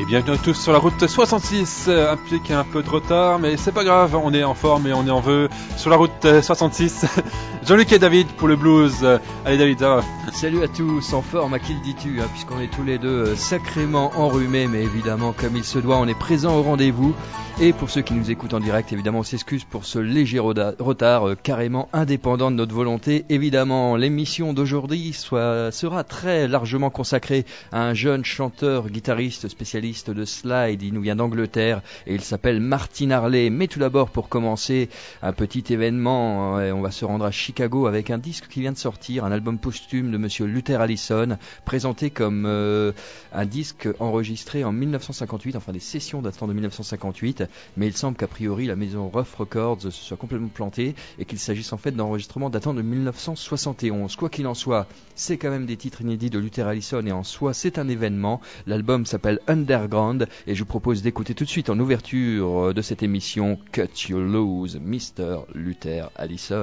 bienvenue à tous sur la route 66, implique un peu de retard, mais c'est pas grave, on est en forme et on est en vœu sur la route 66. Jean-Luc et David pour le blues. Allez David, ça va? Salut à tous, en forme, à qui le dis-tu, puisqu'on est tous les deux sacrément enrhumés, mais évidemment comme il se doit, on est présent au rendez-vous. Et pour ceux qui nous écoutent en direct, évidemment on s'excuse pour ce léger retard carrément indépendant de notre volonté. Évidemment, l'émission d'aujourd'hui sera très largement consacrée à un jeune chanteur, guitariste, spécialiste de slide. Il nous vient d'Angleterre et il s'appelle Martin Harley. Mais tout d'abord, pour commencer, un petit événement. On va se rendre à Chicago avec un disque qui vient de sortir, un album posthume de monsieur Luther Allison, présenté comme un disque enregistré en 1958, enfin des sessions datant de 1958. Mais il semble qu'a priori la maison Rough Records se soit complètement plantée et qu'il s'agisse en fait d'enregistrements datant de 1971. Quoi qu'il en soit, c'est quand même des titres inédits de Luther Allison et en soi c'est un événement. L'album s'appelle Underground et je vous propose d'écouter tout de suite en ouverture de cette émission Cut Your Loose, Mr. Luther Allison.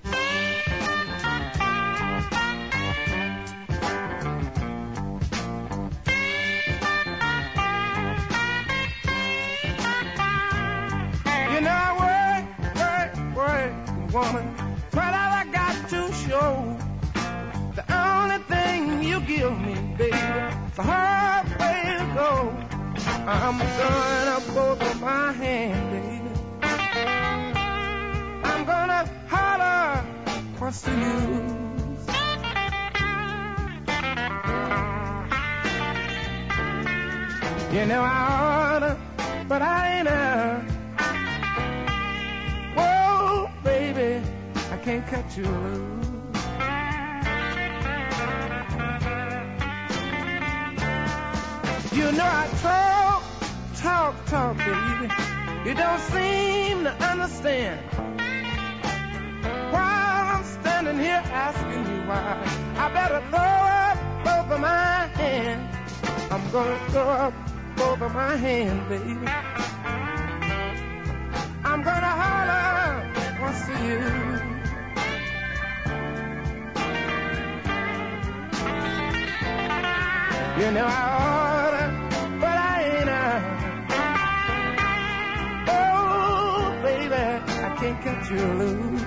Woman, what have I got to show? The only thing you give me, baby, it's a hard way to go. I'm gonna both of my hand, baby. I'm gonna holler, what's the use? You know I oughta, but I ain't baby, I can't cut you loose. You know I talk, baby. You don't seem to understand why I'm standing here asking you why. I better throw up both of my hands. I'm gonna throw up both of my hands, baby. I'm gonna holler, what's the use? You know I oughta, but I ain't oh, baby, I can't cut you loose.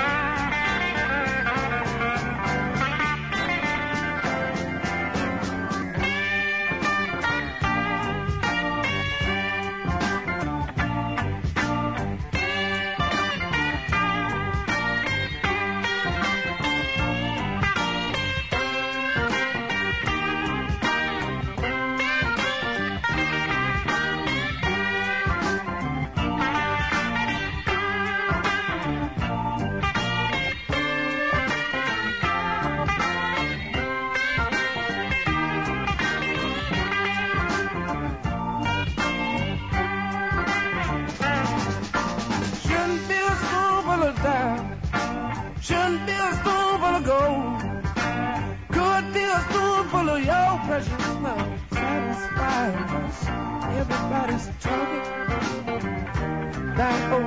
Shouldn't be a spoonful of gold. Could be a spoonful of your precious love. Satisfies everybody's talking. That old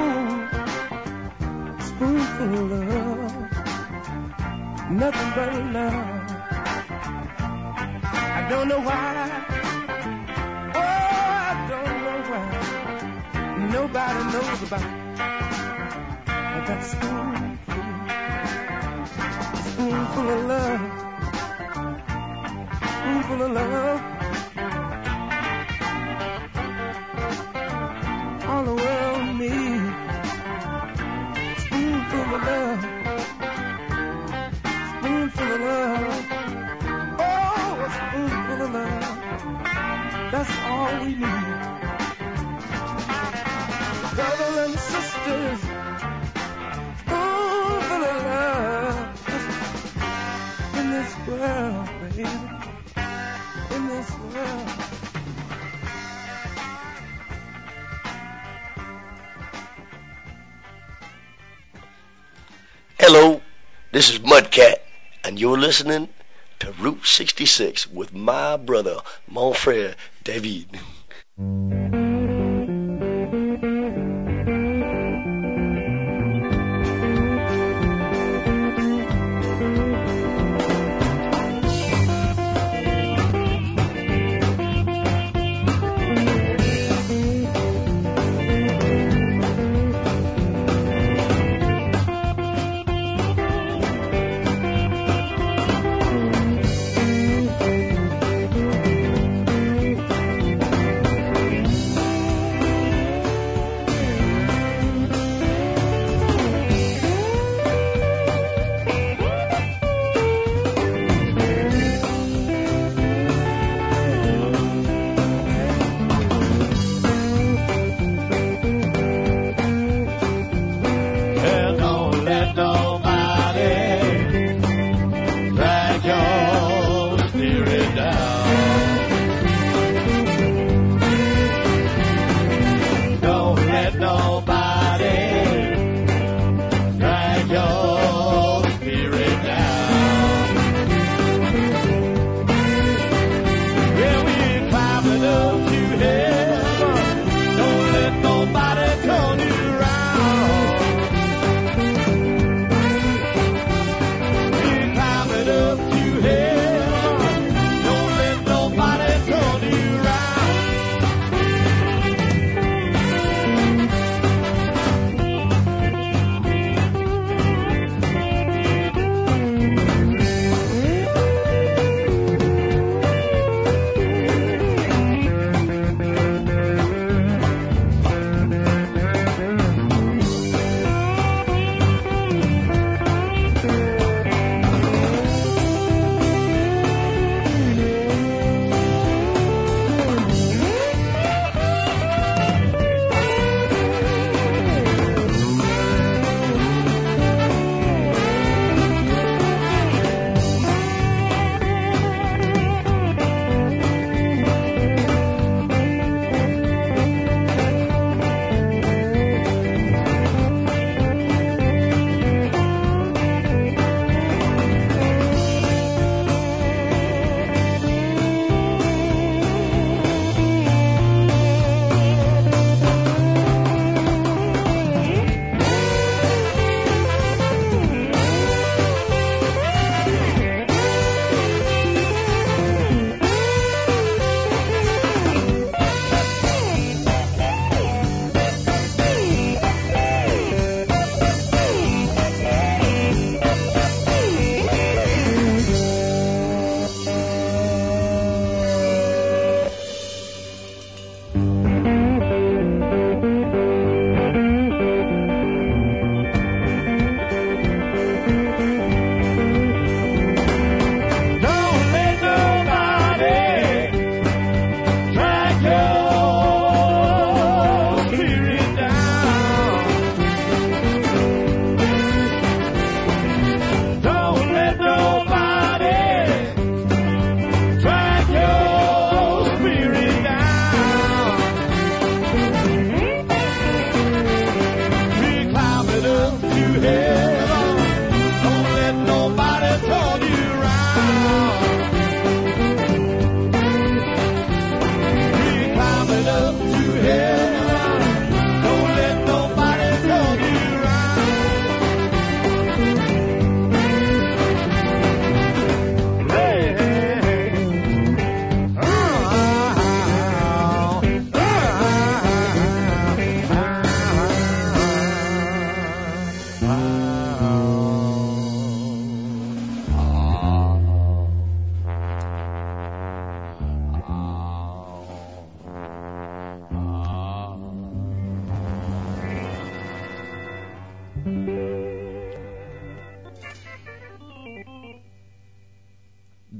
spoonful of love, nothing but love. I don't know why. Oh, I don't know why. Nobody knows about that spoonful of love, spoonful of love. All the world needs spoonful of love, spoonful of love. Oh, a spoonful of love. That's all we need. Brothers and sisters, spoonful of love. In this world, baby, in this world. Hello, this is Mudcat, and you're listening to Route 66 with my brother, mon frère, David.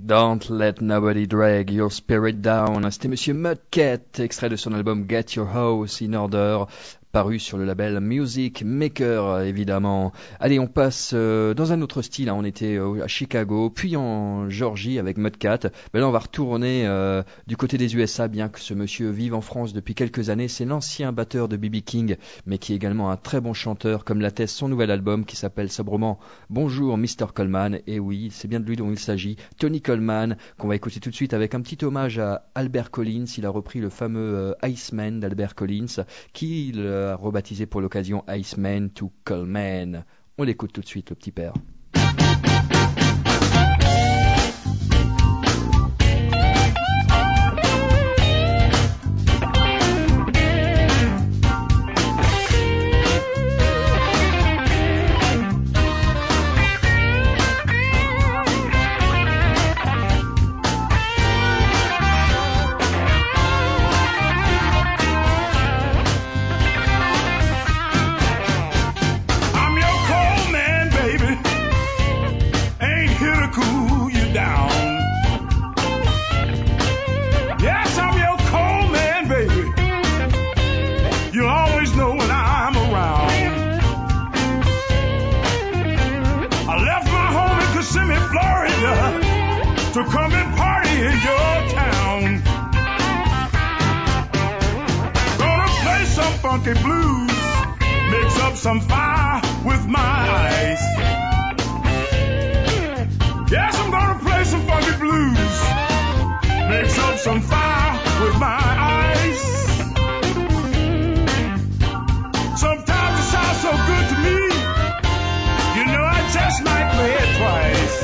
Don't let nobody drag your spirit down. C'était Monsieur Mudcat, extrait de son album Get Your House in Order, paru sur le label Music Maker, évidemment. Allez, on passe dans un autre style. On était à Chicago, puis en Georgie avec Mudcat. Mais là, on va retourner du côté des USA, bien que ce monsieur vive en France depuis quelques années. C'est l'ancien batteur de B.B. King, mais qui est également un très bon chanteur, comme l'atteste son nouvel album qui s'appelle sobrement Bonjour Mr. Coleman. Et oui, c'est bien de lui dont il s'agit, Tony Coleman, qu'on va écouter tout de suite avec un petit hommage à Albert Collins. Il a repris le fameux Iceman d'Albert Collins, qui a rebaptisé pour l'occasion Iceman to Coleman. On l'écoute tout de suite, le petit père. To come and party in your town. Gonna play some funky blues, mix up some fire with my ice. Yes, I'm gonna play some funky blues, mix up some fire with my ice. Sometimes it sounds so good to me, you know I just might play it twice.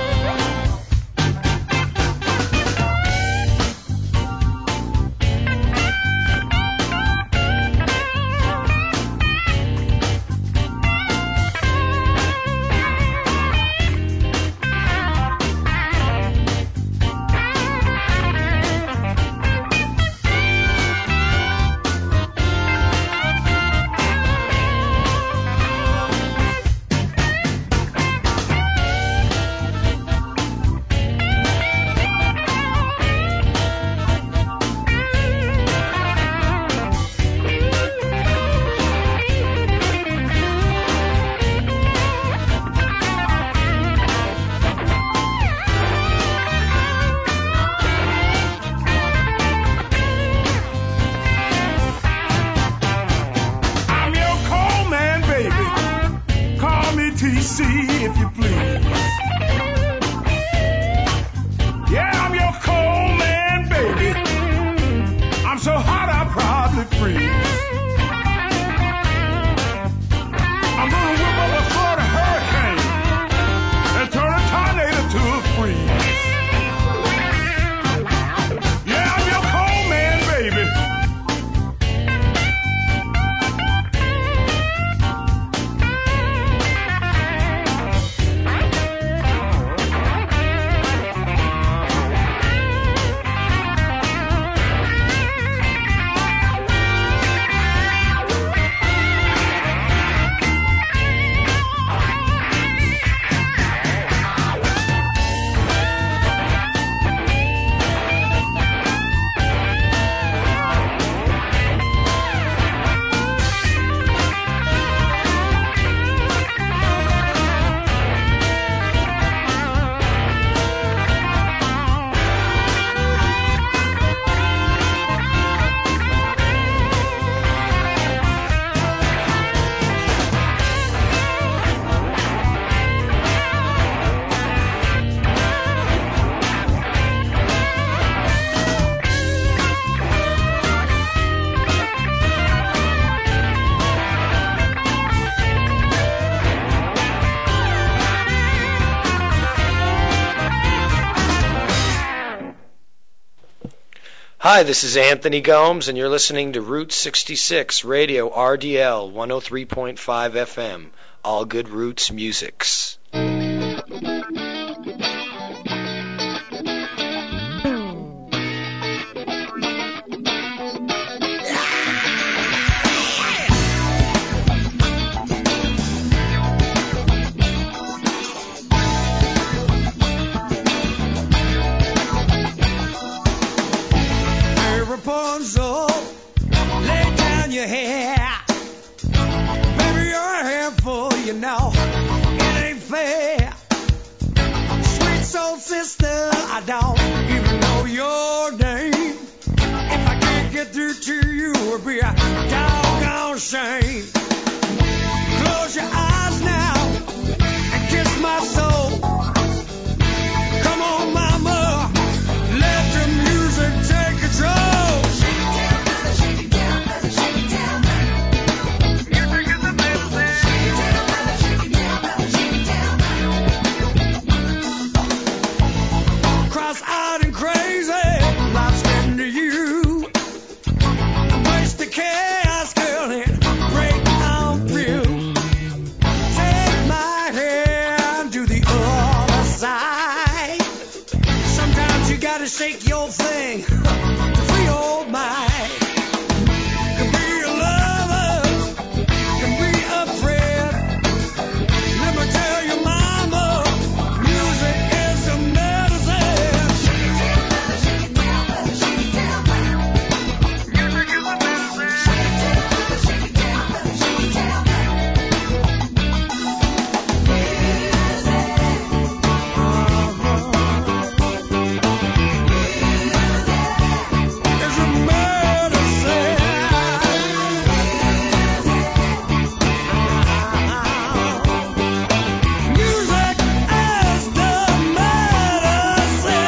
Hi, this is Anthony Gomes, and you're listening to Route 66 Radio RDL 103.5 FM. All good roots musics. sister, I don't even know your name. If I can't get through to you, it'll be a doggone shame. Close your eyes now and kiss my soul. Come on, mama, let the music take control. Shake it down, brother, shake it down, brother, shake it down, brother. Music is the medicine. Shake it down, brother, shake it down, brother, shake it down, brother. Cross-eyed and crazy, life's been to you. Embrace the chaos, girl, and break on through. Take my hand to the other side. Sometimes you gotta shake your thing to free your mind. Can be a lover, can be a friend. Let me tell you, mama, music is the medicine. Shake it down, brother, shake it down, brother, shake it down, brother. Music is the medicine. Shake it down, brother, shake it down, brother, shake it down, brother. It's a medicine. Music is the medicine.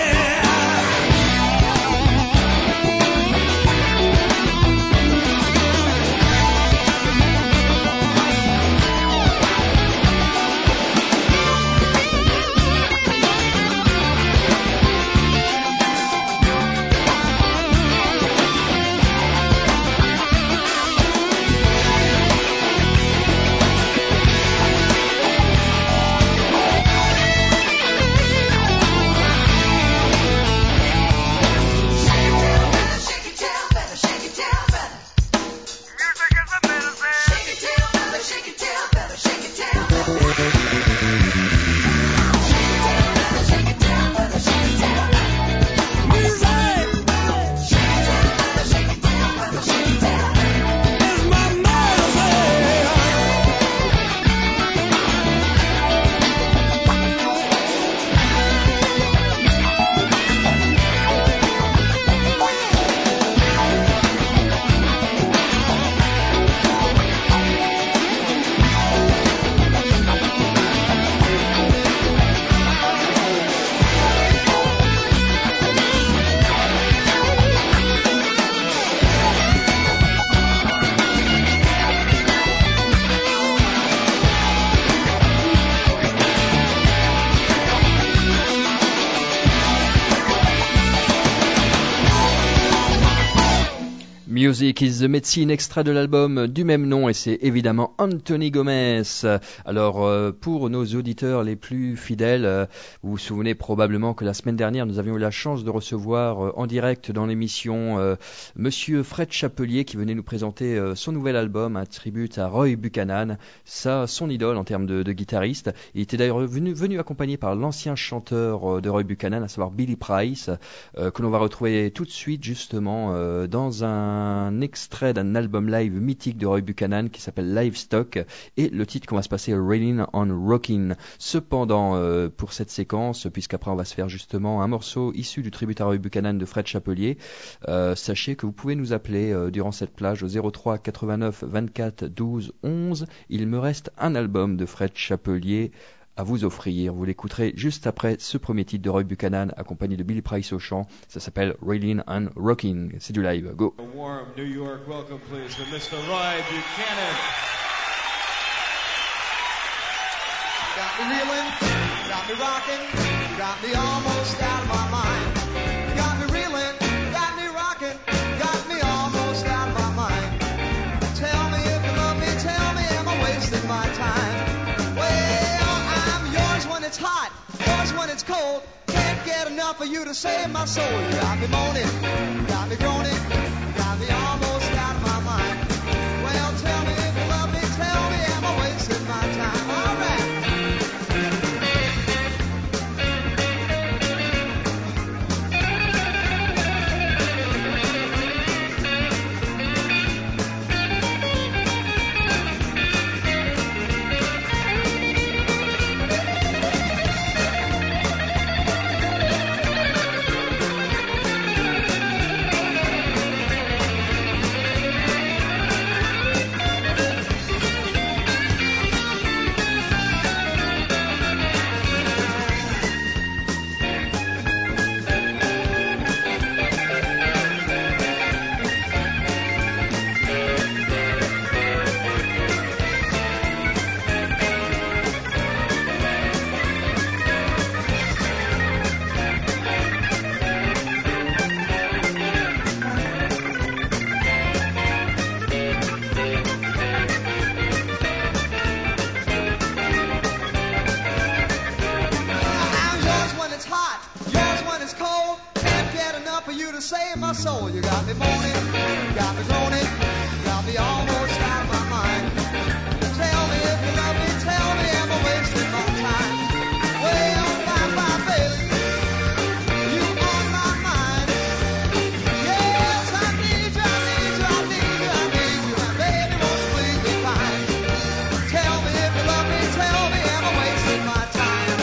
Shake it down, brother, shake it down, brother. Music is the medicine. Shake it down, brother, shake it down, brother, shake it down, brother. Shake it down, brother, shake it down, brother. Music. Shake it down, brother, shake it down, brother, shake it down, brother. It's my medicine. Music is the Medicine, extrait de l'album du même nom, et c'est évidemment Anthony Gomez. Alors, pour nos auditeurs les plus fidèles, vous vous souvenez probablement que la semaine dernière, nous avions eu la chance de recevoir en direct dans l'émission Monsieur Fred Chapelier, qui venait nous présenter son nouvel album, un tribute à Roy Buchanan, son idole en termes de guitariste. Il était d'ailleurs venu accompagné par l'ancien chanteur de Roy Buchanan, à savoir Billy Price, que l'on va retrouver tout de suite justement dans un extrait d'un album live mythique de Roy Buchanan qui s'appelle Livestock, et le titre qu'on va se passer est Railin' on Rockin'. Cependant, pour cette séquence, puisqu'après on va se faire justement un morceau issu du tribut à Roy Buchanan de Fred Chapelier, sachez que vous pouvez nous appeler durant cette plage au 03 89 24 12 11. Il me reste un album de Fred Chapelier à vous offrir. Vous l'écouterez juste après ce premier titre de Roy Buchanan accompagné de Billy Price au chant. Ça s'appelle Railin' on Rockin'. C'est du live. Go. A warm New York welcome, please, for Mr. Roy Buchanan. Got me reeling, got me rocking, got me almost out of my mind. Got me reeling, got me rocking, got me almost out of my mind. Tell me if you love me, tell me am I wasting my time? Well, I'm yours when it's hot, yours when it's cold. Can't get enough of you to save my soul. You got me moaning, got me groaning, got me almost out of my mind. Well, tell me if you love me, tell me am I wasting my time? All right. is cold. Can't get enough of you to save my soul. You got me moaning, you got me groaning, you got me almost out of my mind. Tell me if you love me, tell me am I wasting my time? Way on my baby, you on my mind. Yes, I need you, I need you, I need you, I need you, and baby, won't you please be kind? Tell me if you love me, tell me am I wasting my time?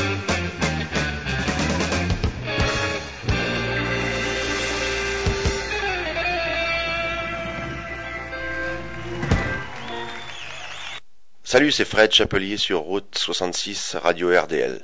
Salut, c'est Fred Chapelier sur Route 66, Radio RDL.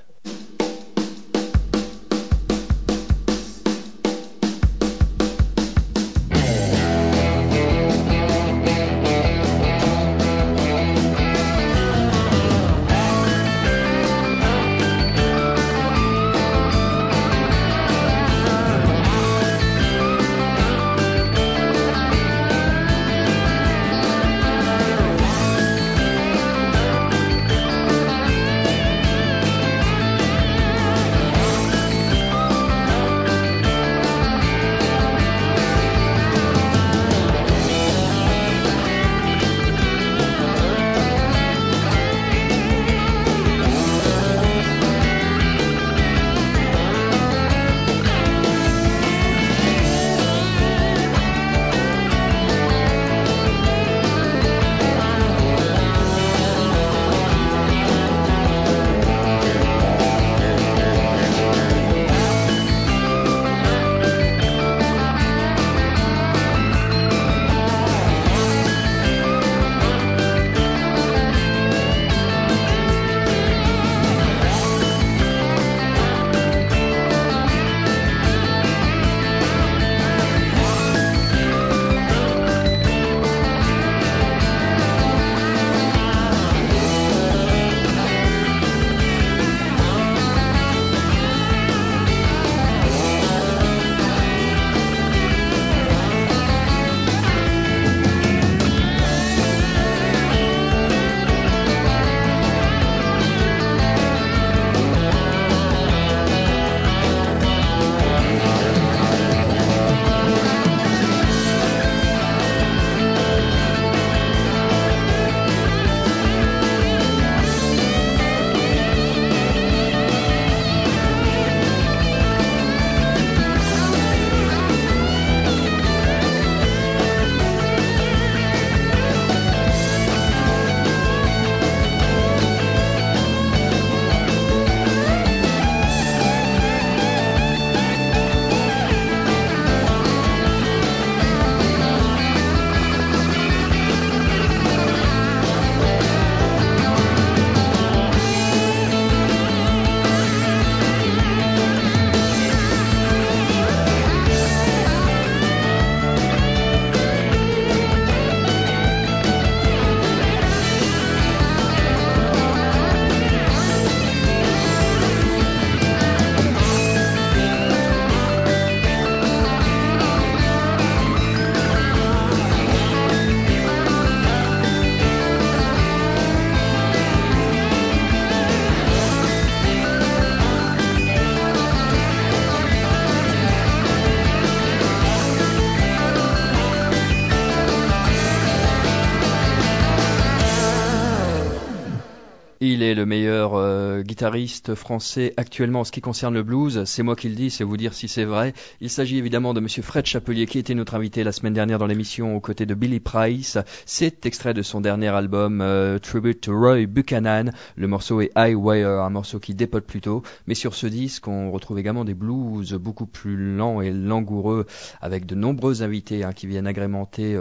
Il est le meilleur guitariste français actuellement en ce qui concerne le blues. C'est moi qui le dis, c'est vous dire si c'est vrai. Il s'agit évidemment de monsieur Fred Chapelier qui était notre invité la semaine dernière dans l'émission aux côtés de Billy Price. C'est extrait de son dernier album Tribute to Roy Buchanan. Le morceau est High Wire, un morceau qui dépote plutôt. Mais sur ce disque, on retrouve également des blues beaucoup plus lents et langoureux avec de nombreux invités qui viennent agrémenter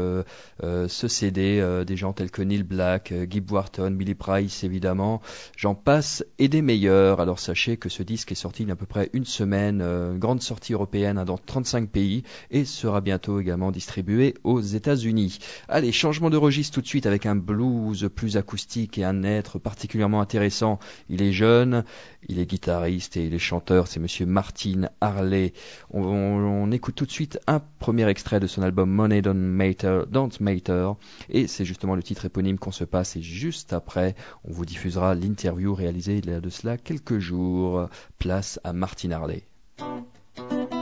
ce CD. Des gens tels que Neil Black, Gib Wharton, Billy Price évidemment. J'en passe et des meilleurs. Alors sachez que ce disque est sorti il y a à peu près une semaine, grande sortie européenne dans 35 pays et sera bientôt également distribué aux États-Unis. Allez, changement de registre tout de suite avec un blues plus acoustique et un être particulièrement intéressant. Il est jeune, il est guitariste et il est chanteur, c'est monsieur Martin Harley. On écoute tout de suite un premier extrait de son album Money Don't Matter et c'est justement le titre éponyme qu'on se passe et juste après on vous diffusera l'interview réalisée il y a de cela quelques jours. Place à Martin Harley.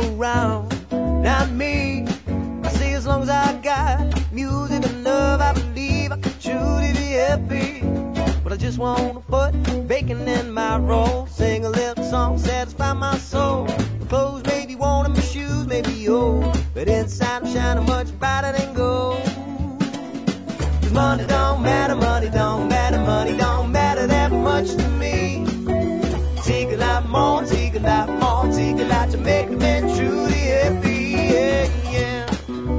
around. Not me. I say as long as I got music and love, I believe I could truly be happy. But I just wanna put bacon in my roll, sing a little song, satisfy my soul. My clothes may be worn and my shoes may be old, but inside I'm shining much brighter than gold. 'Cause money don't matter, money don't matter, money don't matter that much to me. Take a lot more, take a lot more, take a lot to make me truly happy, yeah, yeah.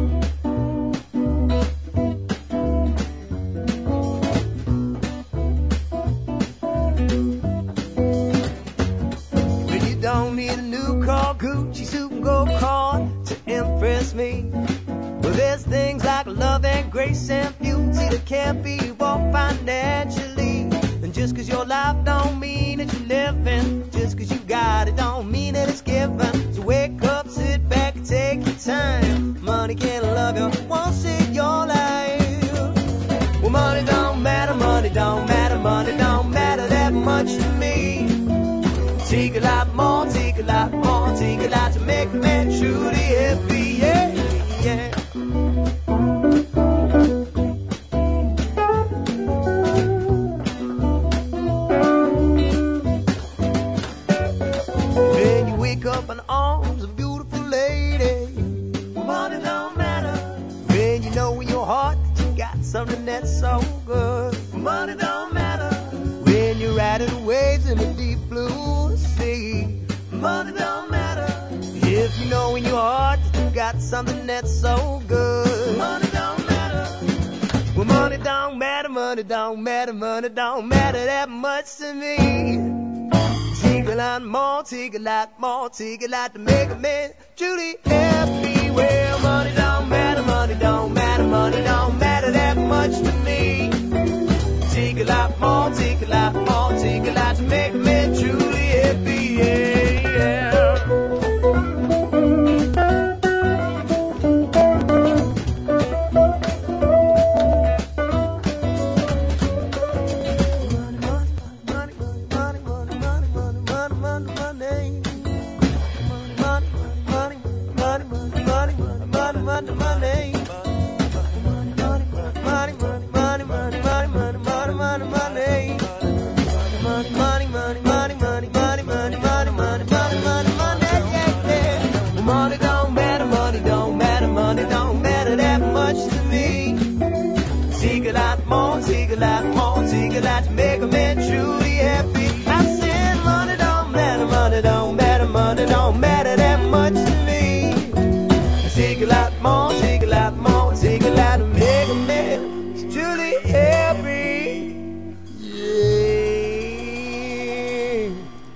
When you don't need a new car, Gucci suit and gold card to impress me. Well, there's things like love and grace and beauty that can't be bought financially. And just 'cause your life don't mean that you're living, just 'cause you got it don't mean that it's given. So wake up, sit back, and take your time. Money can't love you once in your life. Well, money don't matter, money don't matter, money don't matter that much to me. Take a lot more, take a lot more, take a lot to make me truly happy, yeah, yeah. When you wake up in arms of a beautiful lady, money don't matter. When you know in your heart that you got something that's so good, money don't matter. When you're riding the waves in the deep blue sea, money don't matter. If you know in your heart that you got something that's so good, money don't matter. Well, money don't matter, money don't matter, money don't matter that much to me. Take a lot more, take a lot more, take a lot to make a man truly happy. Well, money don't matter, money don't matter, money don't matter that much to me. Take a lot more, take a lot more, take a lot to make a man truly happy, yeah, yeah. Take a lot more, take a lot to make a man truly happy. I said money don't matter, money don't matter, money don't matter that much to me. Take a lot more, take a lot more, take a lot to make a man truly happy. Yeah.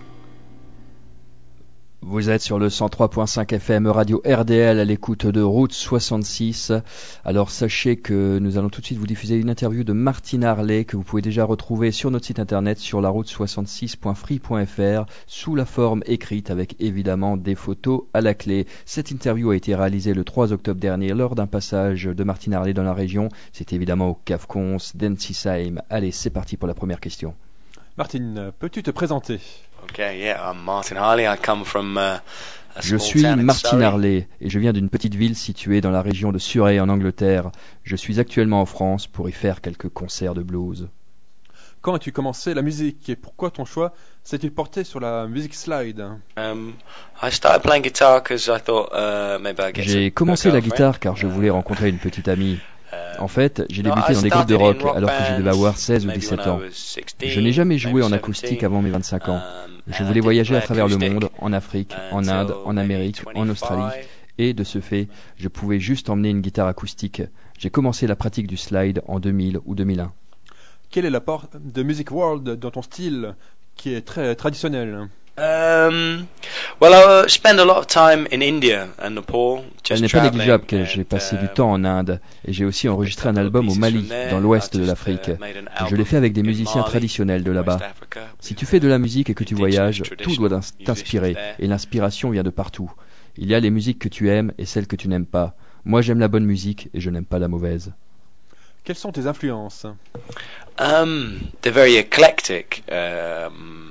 Vous êtes sur le 103.5 FM Radio RDL à l'écoute de Route 66. Alors sachez que nous allons tout de suite vous diffuser une interview de Martine Harley que vous pouvez déjà retrouver sur notre site internet sur laroute66.free.fr sous la forme écrite avec évidemment des photos à la clé. Cette interview a été réalisée le 3 octobre dernier lors d'un passage de Martine Harley dans la région. C'est évidemment au Cave Cons d'Ensisheim. Allez, c'est parti pour la première question. Martine, peux-tu te présenter? Okay, yeah, I'm Martin Harley. I come from a Je small suis town in Martin Surrey. Harley et je viens d'une petite ville située dans la région de Surrey en Angleterre. Je suis actuellement en France pour y faire quelques concerts de blues. Quand as-tu commencé la musique et pourquoi ton choix s'est-il porté sur la musique slide? I started playing guitar because I thought maybe I'd get J'ai commencé la guitare car je voulais rencontrer une petite amie. En fait, j'ai débuté dans des groupes de rock alors que je devais avoir 16 ou 17 ans. Je n'ai jamais joué en acoustique avant mes 25 ans. Je voulais voyager à travers le monde, en Afrique, en Inde, en Amérique, en Australie, et de ce fait, je pouvais juste emmener une guitare acoustique. J'ai commencé la pratique du slide en 2000 ou 2001. Quel est l'apport de Music World dans ton style qui est très traditionnel? Well, I spend a lot of time in India and Nepal. Il n'est pas négligeable que j'ai passé du temps en Inde et j'ai aussi enregistré un album au Mali, dans l'ouest de l'Afrique. Je l'ai fait avec des musiciens traditionnels de là-bas. Si tu fais de la musique et que tu voyages, tout doit t'inspirer et l'inspiration vient de partout. Il y a les musiques que tu aimes et celles que tu n'aimes pas. Moi, j'aime la bonne musique et je n'aime pas la mauvaise. Quelles sont tes influences? They're very eclectic.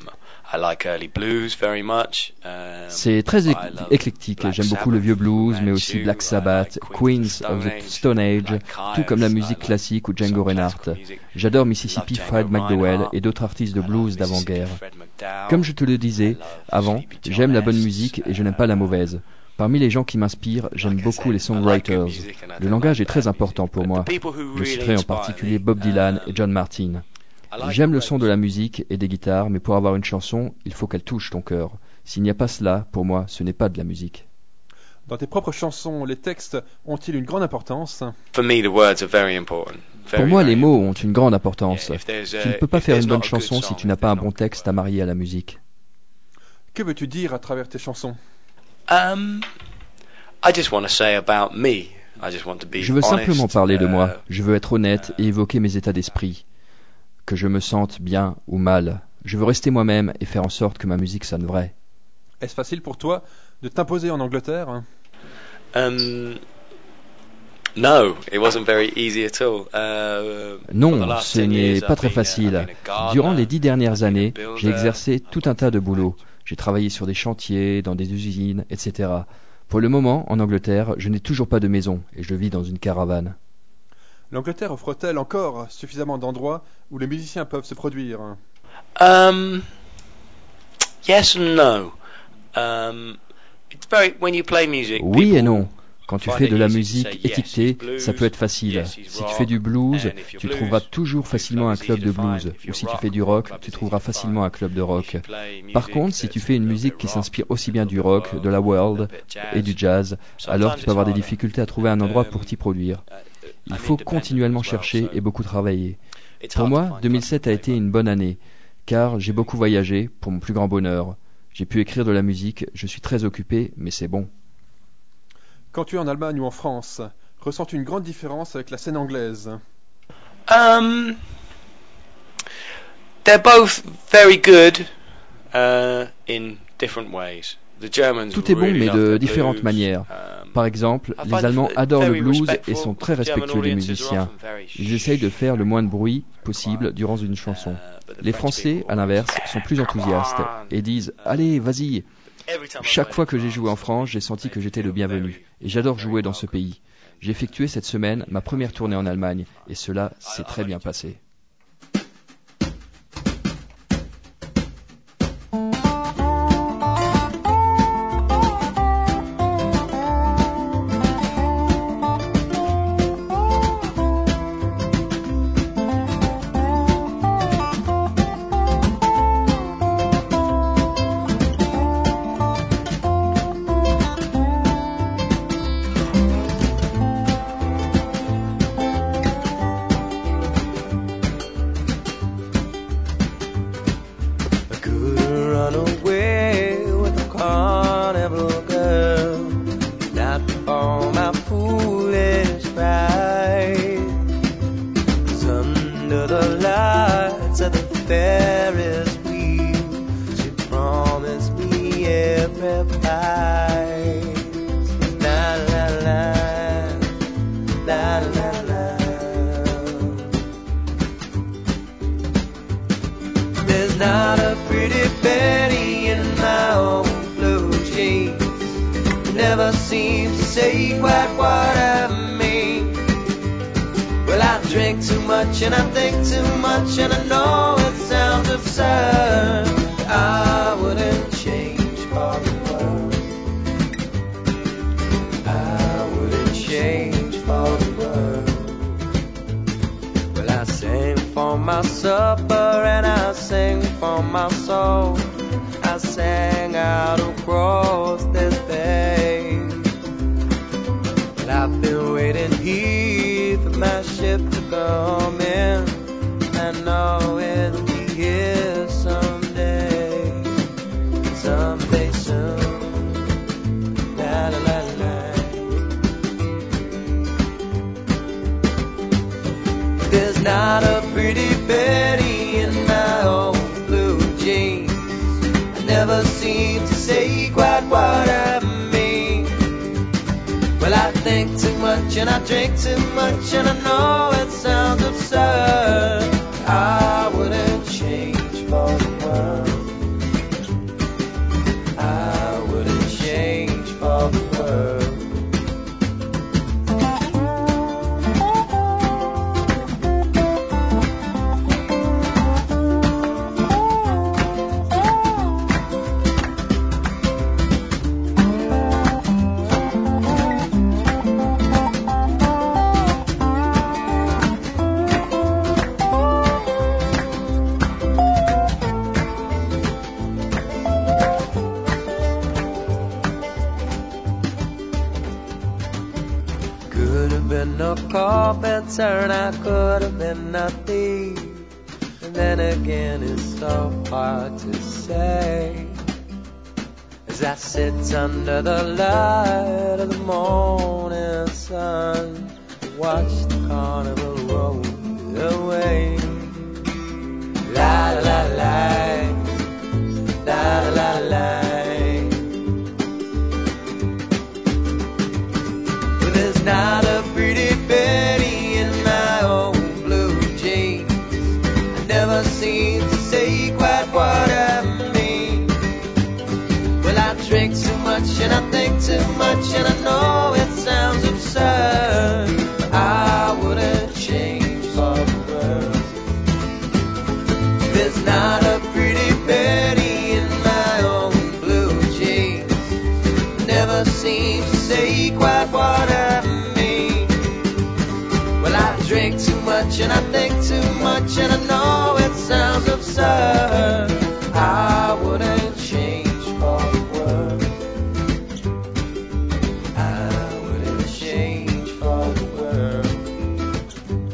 I like early blues very much. C'est très éclectique. J'aime beaucoup le vieux blues, mais aussi Black Sabbath, Queens of the Stone Age, tout comme la musique classique ou Django Reinhardt. J'adore Mississippi Fred McDowell et d'autres artistes de blues d'avant-guerre. Comme je te le disais avant, j'aime la bonne musique et je n'aime pas la mauvaise. Parmi les gens qui m'inspirent, j'aime beaucoup les songwriters. Le langage est très important pour moi. Je citerai en particulier Bob Dylan et John Martyn. J'aime le son de la musique et des guitares, mais pour avoir une chanson, il faut qu'elle touche ton cœur. S'il n'y a pas cela, pour moi, ce n'est pas de la musique. Dans tes propres chansons, les textes ont-ils une grande importance? For me, the words are very important. Pour moi, les mots ont une grande importance. Tu ne peux pas faire une bonne chanson si tu n'as pas un bon texte à marier à la musique. Que veux-tu dire à travers tes chansons? I just want to say about me. I just want to be Je veux simplement honest, parler de moi. Je veux être honnête et évoquer mes états d'esprit. Que je me sente bien ou mal. Je veux rester moi-même et faire en sorte que ma musique sonne vraie. Est-ce facile pour toi de t'imposer en Angleterre? No, it wasn't very easy at all. Non, ce n'est pas très facile. Durant les 10 dernières années, j'ai exercé tout un tas de boulots. J'ai travaillé sur des chantiers, dans des usines, etc. Pour le moment, en Angleterre, je n'ai toujours pas de maison et je vis dans une caravane. L'Angleterre offre-t-elle encore suffisamment d'endroits où les musiciens peuvent se produire? Yes and no. It's very when you play music. Oui et non. Quand tu fais de la musique étiquetée, ça peut être facile. Si tu fais du blues, tu trouveras toujours facilement un club de blues. Ou si tu fais du rock, tu trouveras facilement un club de rock. Par contre, si tu fais une musique qui s'inspire aussi bien du rock, de la world et du jazz, alors tu peux avoir des difficultés à trouver un endroit pour t'y produire. Il faut continuellement chercher et beaucoup travailler. Pour moi, 2007 a été une bonne année, car j'ai beaucoup voyagé pour mon plus grand bonheur. J'ai pu écrire de la musique, je suis très occupé, mais c'est bon. Quand tu es en Allemagne ou en France, ressens-tu une grande différence avec la scène anglaise? They're both very good in different ways. Tout est bon, mais de différentes manières. Par exemple, les Allemands adorent le blues et sont très respectueux des musiciens. Ils essayent de faire le moins de bruit possible durant une chanson. Les Français, à l'inverse, sont plus enthousiastes et disent « Allez, vas-y !» Chaque fois que j'ai joué en France, j'ai senti que j'étais le bienvenu. Et j'adore jouer dans ce pays. J'ai effectué cette semaine ma première tournée en Allemagne, et cela s'est très bien passé. And I think too much, and I know it sounds absurd. I wouldn't change for the world. I wouldn't change for the world. Well, I sang for my supper and I sang for my soul. I sang out across this bay. Well, I've been waiting here for my ship to come in. I know it'll be here someday, someday soon. La la la la. There's not a pretty Betty in my old blue jeans. I never seem to say quite what I mean. Well, I think too much and I drink too much, and I know it sounds absurd. I wouldn't change for the world. world. Turn, I could have been a thief, and then again it's so hard to say. As I sit under the light of the morning sun, watch the carnival roll away. La la la la, la la la. But there's not a pretty Betty seem to say quite what I mean. Well, I drink too much and I think too much, and I know it sounds absurd, but I wouldn't change for the world. There's not a pretty Betty in my own blue jeans, never seems to say quite what I mean. Well, I drink too much and I think too much, and I know it sounds absurd. I wouldn't change for the world. I wouldn't change for the world.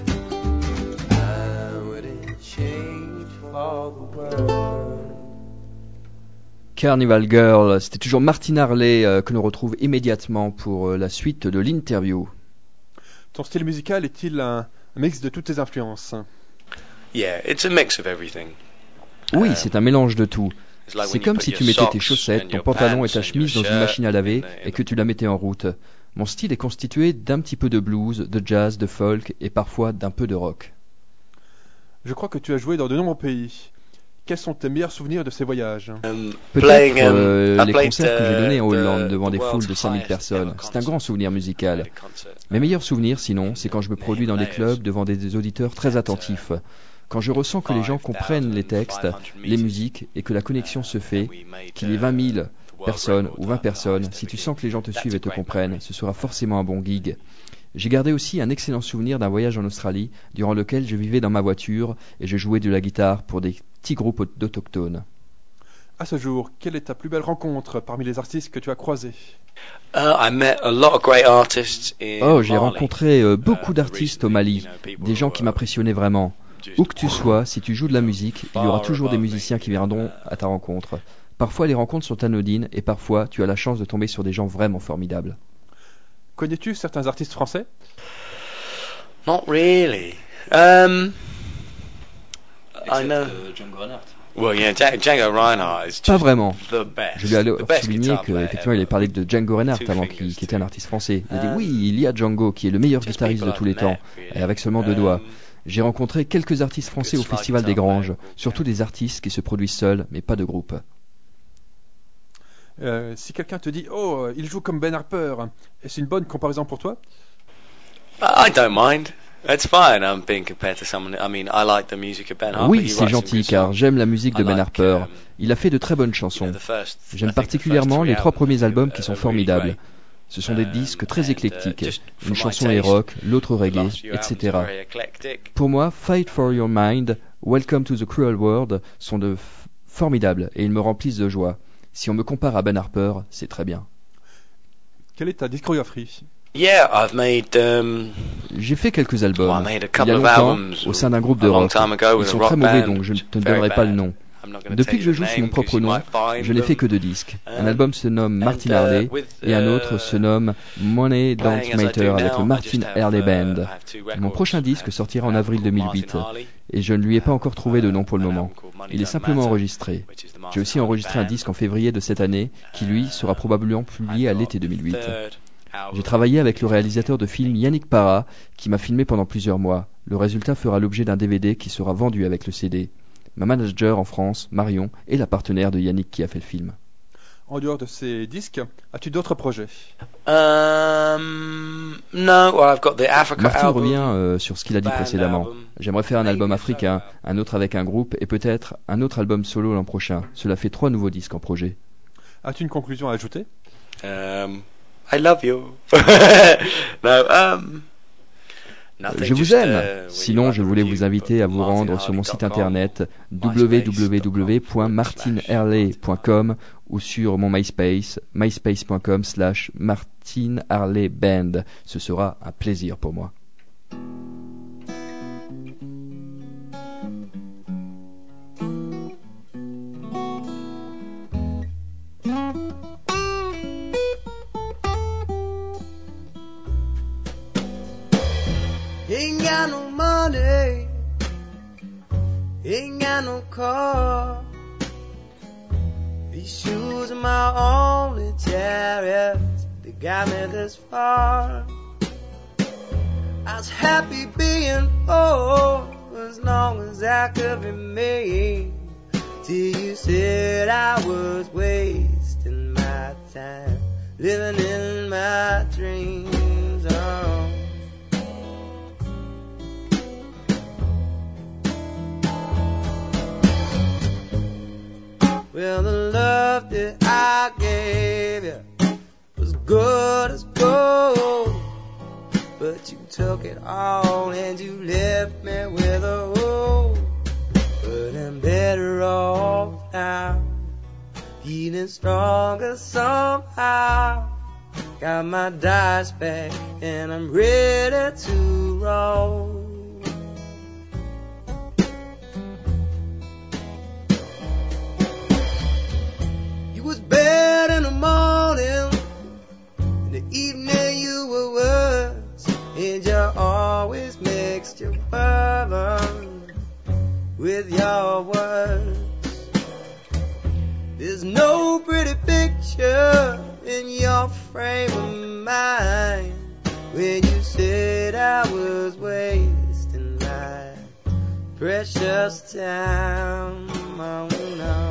I wouldn't change for the world. Carnival Girl, c'était toujours Martin Harley que l'on retrouve immédiatement pour la suite de l'interview. Ton style musical est-il un mix de toutes tes influences? Yeah, it's a mix of everything. Oui, c'est un mélange de tout. C'est comme si tu mettais tes chaussettes, ton pantalon et ta chemise dans une machine à laver et que tu la mettais en route. Mon style est constitué d'un petit peu de blues, de jazz, de folk et parfois d'un peu de rock. Je crois que tu as joué dans de nombreux pays. Quels sont tes meilleurs souvenirs de ces voyages? Peut-être les concerts que j'ai donnés en Hollande devant des foules de 5000 personnes. C'est un grand souvenir musical. Mes meilleurs souvenirs, sinon, c'est quand je me produis dans des clubs devant des auditeurs très attentifs. Quand je ressens que les gens comprennent les textes, les musiques et que la connexion se fait, qu'il y ait 20 000 personnes ou 20 personnes, si tu sens que les gens te suivent et te comprennent, ce sera forcément un bon gig. J'ai gardé aussi un excellent souvenir d'un voyage en Australie, durant lequel je vivais dans ma voiture et je jouais de la guitare pour des petits groupes d'autochtones. À ce jour, quelle est ta plus belle rencontre parmi les artistes que tu as croisés? J'ai rencontré beaucoup d'artistes au Mali, des gens qui m'impressionnaient vraiment. Où que tu sois, si tu joues de la musique, il y aura toujours des musiciens qui viendront à ta rencontre. Parfois les rencontres sont anodines et parfois tu as la chance de tomber sur des gens vraiment formidables. Connais-tu certains artistes français? Not really. I know Django Reinhardt. Well, yeah, Django Reinhardt is just Pas vraiment. the best. Je lui ai The best souligné guitar qu'effectivement player il avait parlé de Django Reinhardt Two avant fingers qui était un artiste français. Il a dit Um, oui, il y a Django qui est le meilleur just guitariste de people tous les I've temps, met, really. et avec seulement 2 doigts. J'ai rencontré quelques artistes français au Good slide Festival des guitar Granges, player. surtout des artistes qui se produisent seuls mais pas de groupe. Si quelqu'un te dit « Oh, il joue comme Ben Harper », est-ce une bonne comparaison pour toi? I don't mind. It's fine. I'm being compared to someone. I mean, I like the music of Ben Harper. Oui, He c'est writes some gentil good car songs. j'aime la musique de I Ben like, Harper. Il a fait de très bonnes chansons. the first- I J'aime think the particulièrement first les 3 three premiers albums albums qui sont are really formidables. great. Ce sont des disques très éclectiques. just for Une my chanson est taste, rock, l'autre the reggae, last few albums etc. are very eclectic. Pour moi, Fight for Your Mind, Welcome to the Cruel World sont formidables et ils me remplissent de joie. Si on me compare à Ben Harper, c'est très bien. Quelle est ta discographie? Yeah, I've made. J'ai fait quelques albums. Well, I made a Il y a couple of longtemps, albums au sein d'un groupe de a long rock. time ago Ils with a sont rock très mauvais, band, donc je ne te very donnerai pas le bad. nom. I'm not gonna Depuis tell que je you joue the sous mon name propre 'cause you nom, might find je n'ai fait them. que 2 disques. Un album se nomme Martin Harley et un autre se nomme Money Don't playing as I Matter do avec now, le I Martin just have, Harley Band. I have 2 records. Mon prochain disque sortira en avril 2008 Martin Harley, et je ne lui ai pas encore trouvé de nom pour le an moment. album called Money Il est Don't simplement Matter, enregistré. which is the J'ai Martin aussi Harley enregistré un Band. disque en février de cette année qui lui sera probablement publié à l'été 2008. Third album. J'ai travaillé avec le réalisateur de film Yannick Parra qui m'a filmé pendant plusieurs mois. Le résultat fera l'objet d'un DVD qui sera vendu avec le CD. Ma manager en France, Marion, est la partenaire de Yannick qui a fait le film. En dehors de ces disques, as-tu d'autres projets? No, well, I've got the Africa Martin album. revient sur ce qu'il a dit band précédemment. album. J'aimerais faire un album africain, un autre avec un groupe et peut-être un autre album solo l'an prochain. Cela fait 3 nouveaux disques en projet. As-tu une conclusion à ajouter? I love you. No, nothing, Je vous just, aime. when Sinon, you je write voulais the vous review, inviter à vous rendre sur mon site internet www.martinharley.com ou sur mon MySpace, myspace.com/martinharleyband. Ce sera un plaisir pour moi. Ain't got no money, ain't got no car. These shoes are my only chariots, they got me this far. I was happy being poor as long as I could be me, till you said I was wasting my time, living in my dreams. Oh. Well, the love that I gave you was good as gold, but you took it all and you left me with a hole. But I'm better off now, feeling stronger somehow. Got my dice back and I'm ready to roll. Was bad in the morning, in the evening you were worse, and you always mixed your bourbon with your words. There's no pretty picture in your frame of mind when you said I was wasting my precious time. Oh no.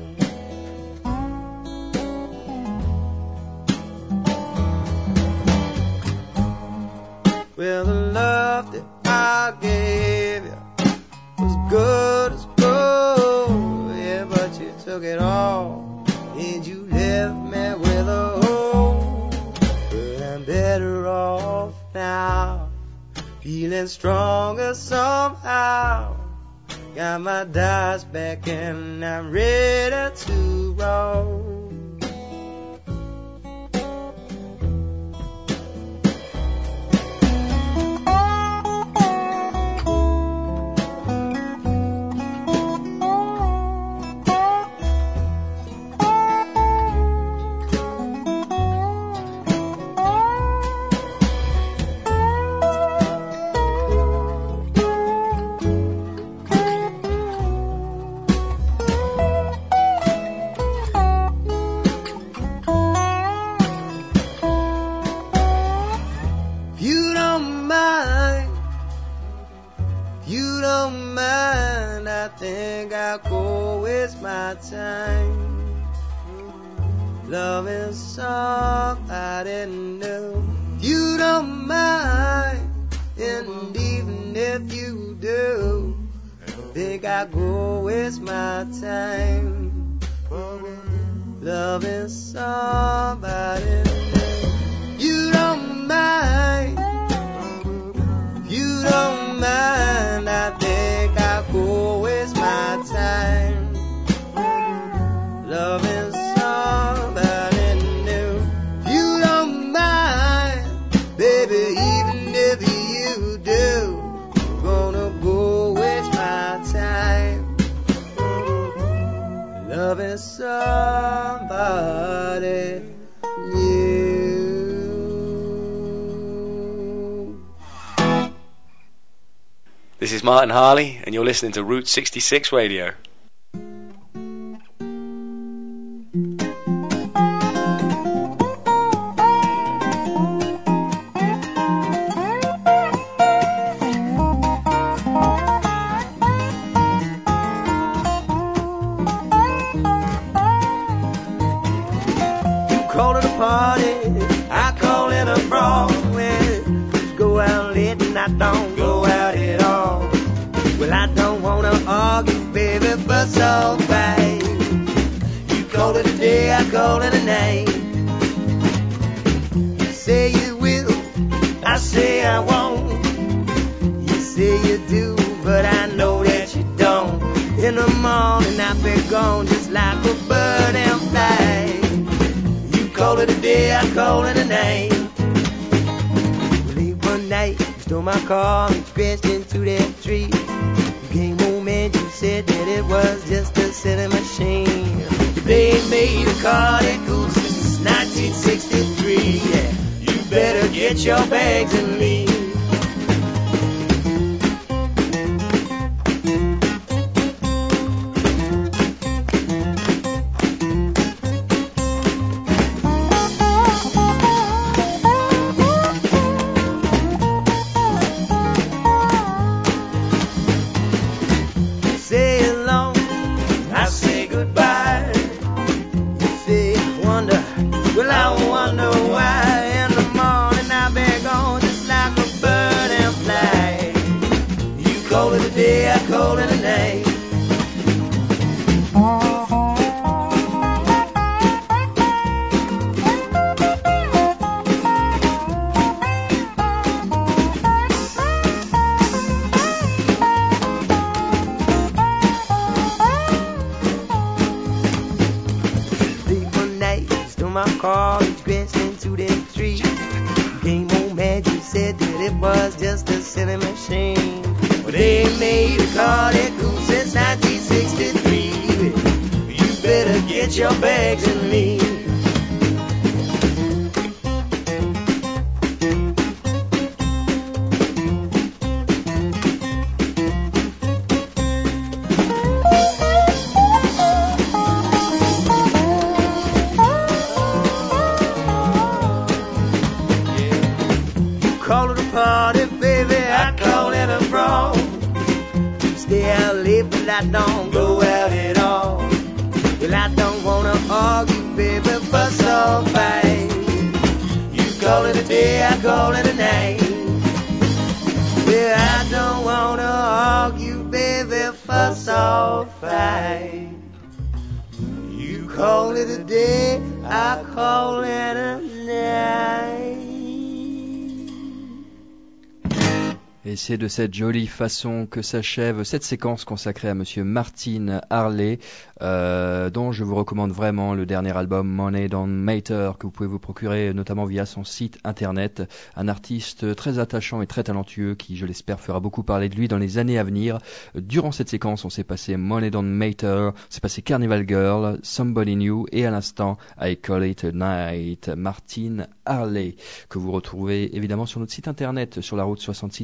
Well, the love that I gave you was good as gold, yeah, but you took it all and you left me with a hole. But I'm better off now, feeling stronger somehow. Got my dice back and I'm ready to roll. Time loving somebody new. You don't mind, and even if you do, think I go waste my time loving somebody new. You don't mind, you don't mind. I think I go waste my time loving somebody new. You don't mind, baby, even if you do. Gonna go waste my time loving somebody new. This is Martin Harley, and you're listening to Route 66 Radio. I say I won't. You say you do, but I know that you don't. In the morning I'll be gone just like a bird and fly. You call it a day, I call it a night. Late one night, you stole my car and crashed into that tree. You came home and you said that it was just a silly machine. They ain't made a car that cool since 1963. Yeah, you better get your bags and leave. Et c'est de cette jolie façon que s'achève cette séquence consacrée à Monsieur Martin Harley, dont je vous recommande vraiment le dernier album Money Don't Matter, que vous pouvez vous procurer notamment via son site internet. Un artiste très attachant et très talentueux qui, je l'espère, fera beaucoup parler de lui dans les années à venir. Durant cette séquence, on s'est passé Money Don't Matter, on s'est passé Carnival Girl, Somebody New et à l'instant I Call It a Night, Martin Harley, que vous retrouvez évidemment sur notre site internet sur la route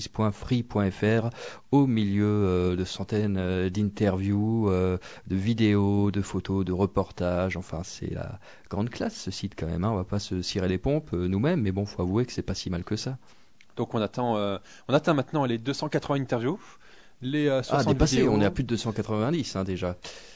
66.free.fr au milieu de centaines d'interviews, de vidéos, de photos, de reportages. Enfin, c'est la grande classe ce site quand même, hein. On va pas se cirer les pompes nous-mêmes, mais bon, faut avouer que c'est pas si mal que ça. Donc on atteint maintenant les 280 interviews, les 60 dépassé, vidéos. On est à plus de 290 déjà.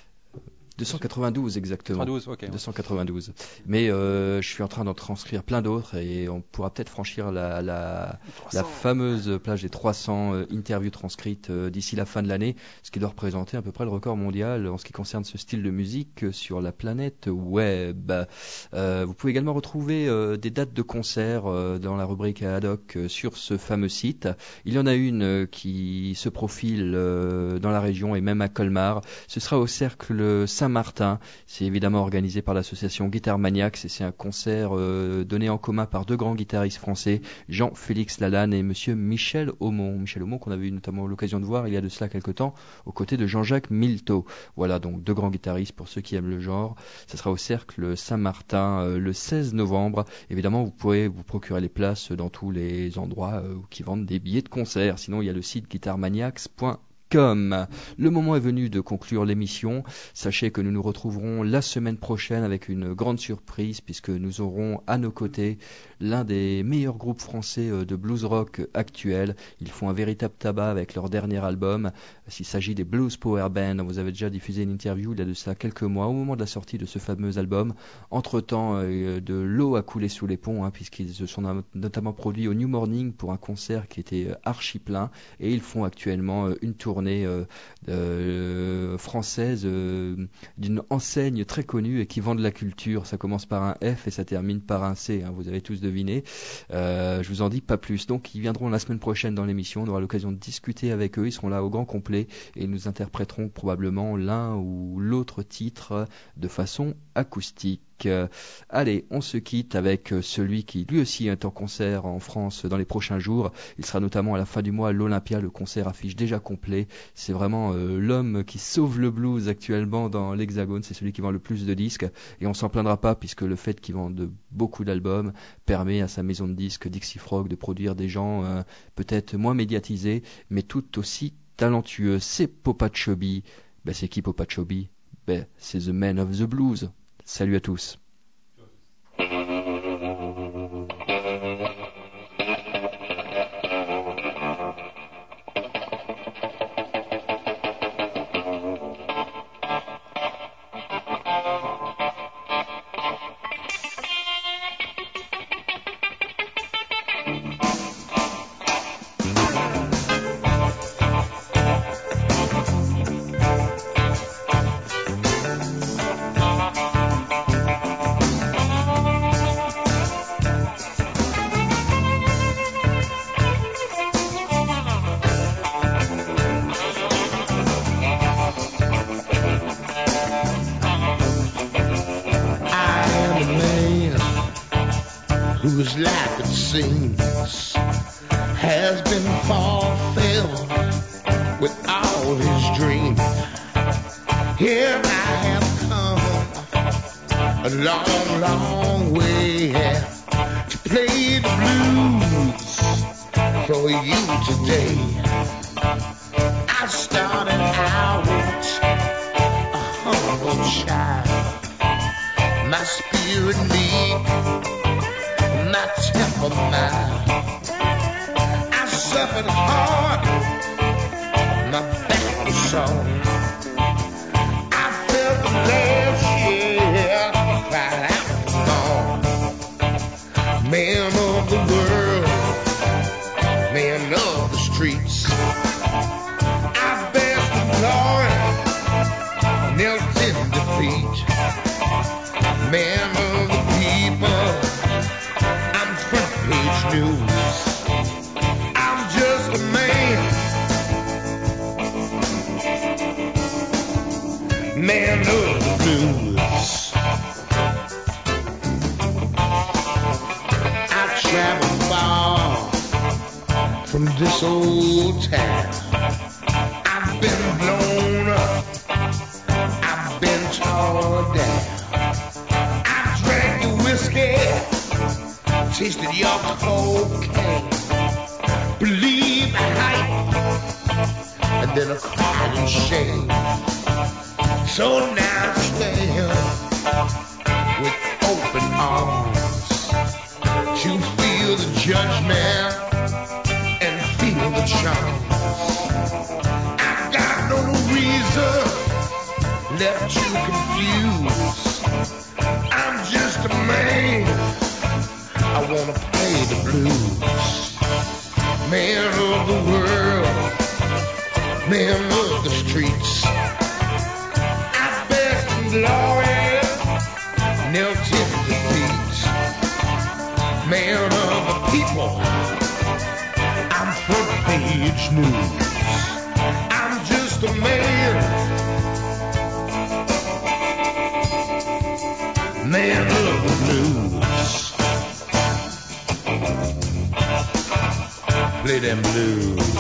292 exactement. 292, ok. 292. Mais je suis en train d'en transcrire plein d'autres et on pourra peut-être franchir la fameuse plage des 300 interviews transcrites d'ici la fin de l'année, ce qui doit représenter à peu près le record mondial en ce qui concerne ce style de musique sur la planète web. Vous pouvez également retrouver des dates de concerts dans la rubrique ad hoc sur ce fameux site. Il y en a une qui se profile dans la région et même à Colmar. Ce sera au Cercle Saint-Martin. C'est évidemment organisé par l'association Guitar Maniacs et c'est un concert donné en commun par deux grands guitaristes français, Jean-Félix Lalanne et monsieur Michel Aumont. Michel Aumont qu'on avait eu notamment l'occasion de voir il y a de cela quelques temps aux côtés de Jean-Jacques Milteau. Voilà, donc deux grands guitaristes pour ceux qui aiment le genre. Ça sera au Cercle Saint-Martin le 16 novembre. Évidemment, vous pourrez vous procurer les places dans tous les endroits qui vendent des billets de concert. Sinon, il y a le site guitarmaniacs.com. Le moment est venu de conclure l'émission. Sachez que nous nous retrouverons la semaine prochaine avec une grande surprise puisque nous aurons à nos côtés l'un des meilleurs groupes français de blues rock actuels. Ils font un véritable tabac avec leur dernier album. S'il s'agit des Blues Power Band, on vous avait déjà diffusé une interview il y a de cela quelques mois au moment de la sortie de ce fameux album. Entre-temps, de l'eau a coulé sous les ponts puisqu'ils se sont notamment produits au New Morning pour un concert qui était archi plein et ils font actuellement une tournée tournée française d'une enseigne très connue et qui vend de la culture. Ça commence par un F et ça termine par un C, hein, vous avez tous deviné. Je vous en dis pas plus. Donc ils viendront la semaine prochaine dans l'émission, on aura l'occasion de discuter avec eux, ils seront là au grand complet et ils nous interpréteront probablement l'un ou l'autre titre de façon acoustique. Allez, on se quitte avec celui qui lui aussi est en concert en France dans les prochains jours. Il sera notamment à la fin du mois à l'Olympia, le concert affiche déjà complet. C'est vraiment l'homme qui sauve le blues actuellement dans l'Hexagone, c'est celui qui vend le plus de disques et on s'en plaindra pas puisque le fait qu'il vende beaucoup d'albums permet à sa maison de disques Dixie Frog de produire des gens peut-être moins médiatisés mais tout aussi talentueux. C'est Popa Chubby. C'est qui Popa Chubby? C'est The Man of the Blues. Salut à tous. Whose life it seems has been fulfilled with all his dreams. Here I have come a long, long way to play the blues for you today. I started out a humble child, my spirit meek, my temper mild. I suffered hard, my back was sore. I felt the last year right out the dawn. Man of the world, man of the streets, I bear the glory, knelt in defeat. Man of the people, front page news. I'm just a man, man of the blues. I traveled far from this old town. I've been blown up, I've been torn down. I drank the whiskey, tasted your cocaine, believed the hype, and then I cried in shame. So now I stand with open arms to feel the judgment and feel the charms. I got no reason left you confused. I'm just a man, I wanna play the blues. Man of the world, man of the streets, I bear some glory, knelt in defeat. Man of the people, I'm front page news. I'm just a man, man of the blues. Play them blues.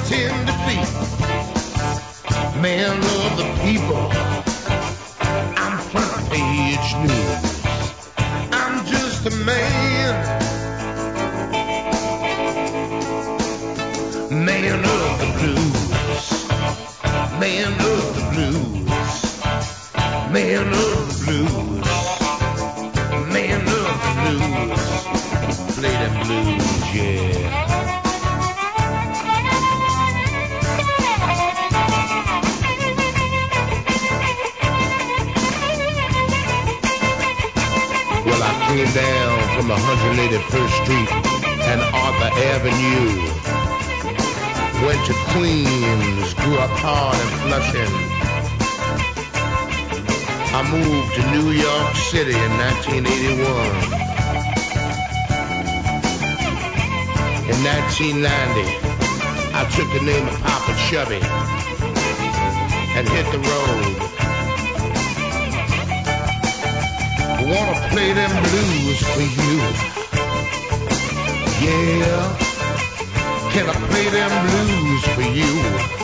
tender feet. Man of the people, I'm front page news. I'm just a man, man of the blues, man of the blues, man of the blues, man of the blues. Play them blues, yeah. Well, I came down from 181st Street and Arthur Avenue. Went to Queens, grew up hard in Flushing. I moved to New York City in 1981. In 1990, I took the name of Papa Chubby and hit the road. I wanna play them blues for you. Yeah, can I play them blues for you?